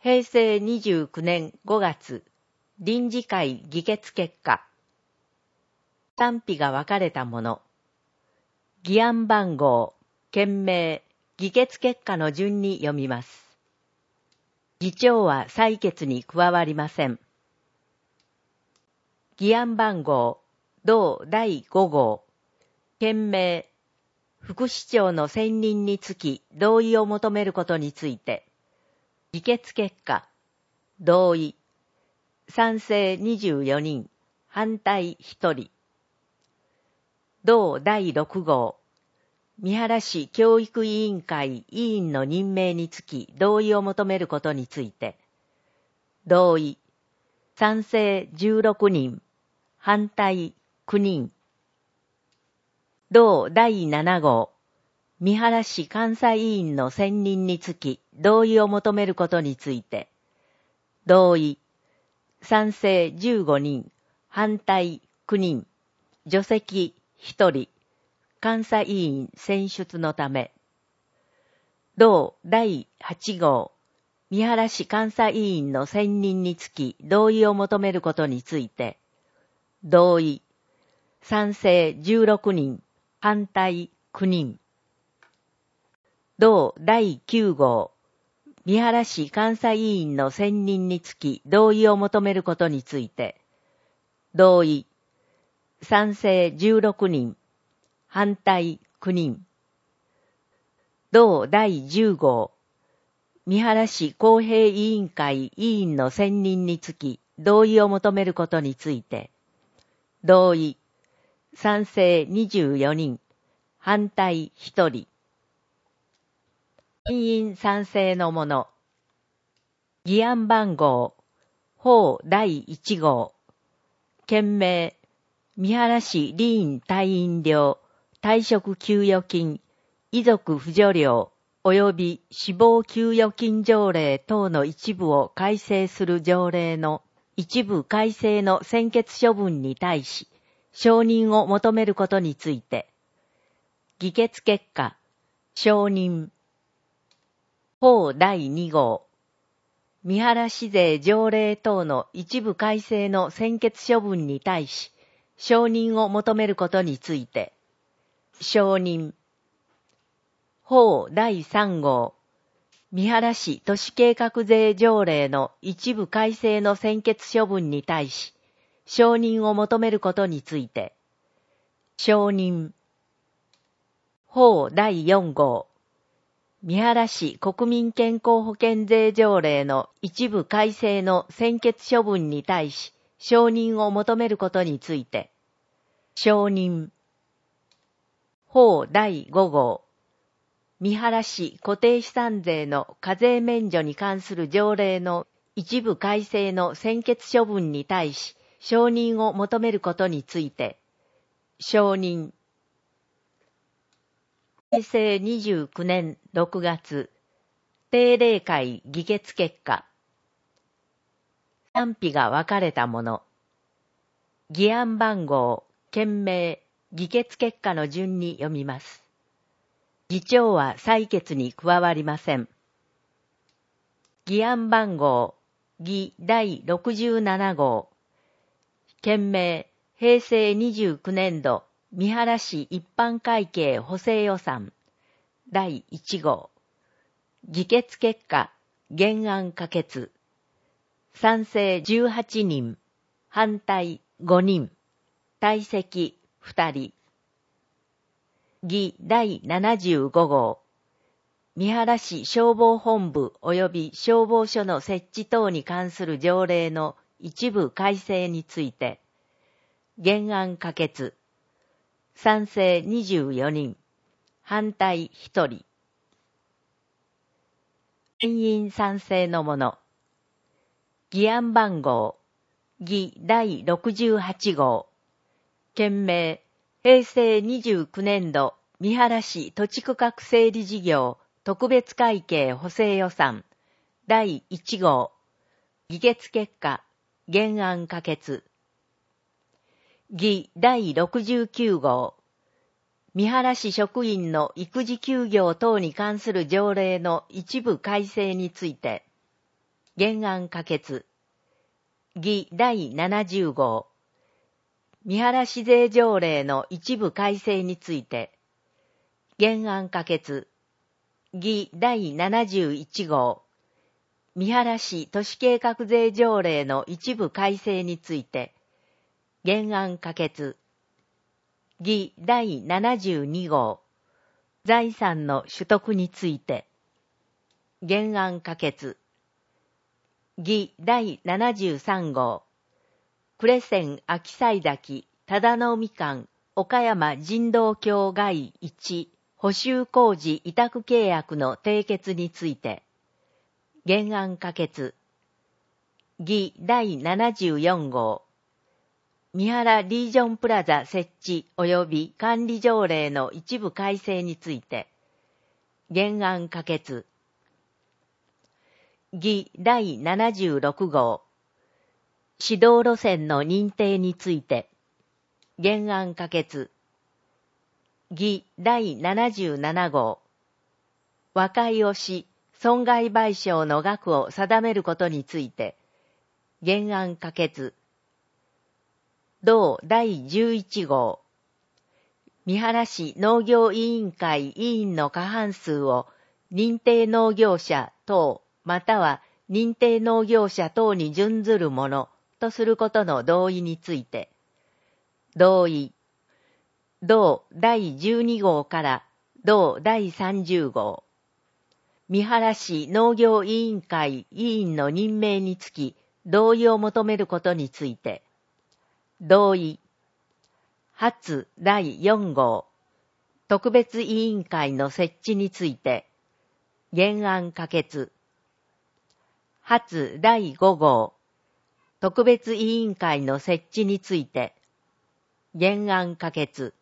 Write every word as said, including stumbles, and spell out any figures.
へいせいにじゅうきゅうねんごがつ、臨時会議決結果。賛否が分かれたもの。議案番号、件名、議決結果の順に読みます。議長は採決に加わりません。議案番号、同だいご号、件名、副市長の選任につき同意を求めることについて、議決結果、同意、賛成にじゅうよにん、反対ひとり。同だいろく号、三原市教育委員会委員の任命につき同意を求めることについて、同意、賛成じゅうろくにん、反対きゅうにん。同だいなな号、三原市監査委員の選任につき同意を求めることについて、同意、賛成じゅうごにん、反対きゅうにん、除籍ひとり、監査委員選出のため。同だいはち号、三原市監査委員の選任につき同意を求めることについて、同意、賛成じゅうろくにん、反対きゅうにん。同だいきゅう号、三原市監査委員の選任につき同意を求めることについて、同意、賛成じゅうろくにん、反対きゅうにん。同だいじゅう号、三原市公平委員会委員の選任につき同意を求めることについて、同意、賛成にじゅうよにん、反対ひとり。委員賛成のもの。議案番号、法だいいち号、件名、三原市理員隊員料、退職給与金、遺族扶助料、及び死亡給与金条例等の一部を改正する条例の一部改正の専決処分に対し、承認を求めることについて、議決結果、承認。法だいに号、三原市税条例等の一部改正の専決処分に対し、承認を求めることについて、承認。法だいさん号、三原市都市計画税条例の一部改正の専決処分に対し、承認を求めることについて、承認。法だいよん号、三原市国民健康保険税条例の一部改正の専決処分に対し、承認を求めることについて、承認。法だいご号、三原市固定資産税の課税免除に関する条例の一部改正の専決処分に対し、承認を求めることについて、承認。へいせいにじゅうきゅうねんろくがつ、定例会議決結果。賛否が分かれたもの。議案番号、件名、議決結果の順に読みます。議長は採決に加わりません。議案番号、議だいろくじゅうなな号、件名、へいせいにじゅうきゅうねん度、三原市一般会計補正予算、だいいち号。議決結果、原案可決。賛成じゅうはちにん、反対ごにん、退席ふたり。議だいななじゅうご号。三原市消防本部及び消防署の設置等に関する条例の一部改正について、原案可決。賛成にじゅうよにん、反対ひとり。委員賛成のもの。議案番号、議だいろくじゅうはち号。件名、へいせいにじゅうきゅうねん度、三原市土地区画整理事業特別会計補正予算、だいいち号。議決結果、原案可決。議だいろくじゅうきゅう号。三原市職員の育児休業等に関する条例の一部改正について、 原案可決。議だいななじゅう号。見晴らし税条例の一部改正について。原案可決。議だいななじゅういち号。見晴らし都市計画税条例の一部改正について。原案可決。議だいななじゅうに号。財産の取得について。原案可決。議だいななじゅうさん号。呉線秋西崎忠野みかん岡山人道協外いち補修工事委託契約の締結について。原案可決。議だいななじゅうよん号。三原リージョンプラザ設置及び管理条例の一部改正について。原案可決。議だいななじゅうろく号。指導路線の認定について。原案可決。議だいななじゅうなな号。和解をし、損害賠償の額を定めることについて。原案可決。同だいじゅういち号。三原市農業委員会委員の過半数を認定農業者等または認定農業者等に準ずるものとすることの同意について。同意。同だいじゅうに号から同だいさんじゅう号。三原市農業委員会委員の任命につき同意を求めることについて。同意。初だいよん号。特別委員会の設置について。原案可決。初だいご号。特別委員会の設置について。原案可決。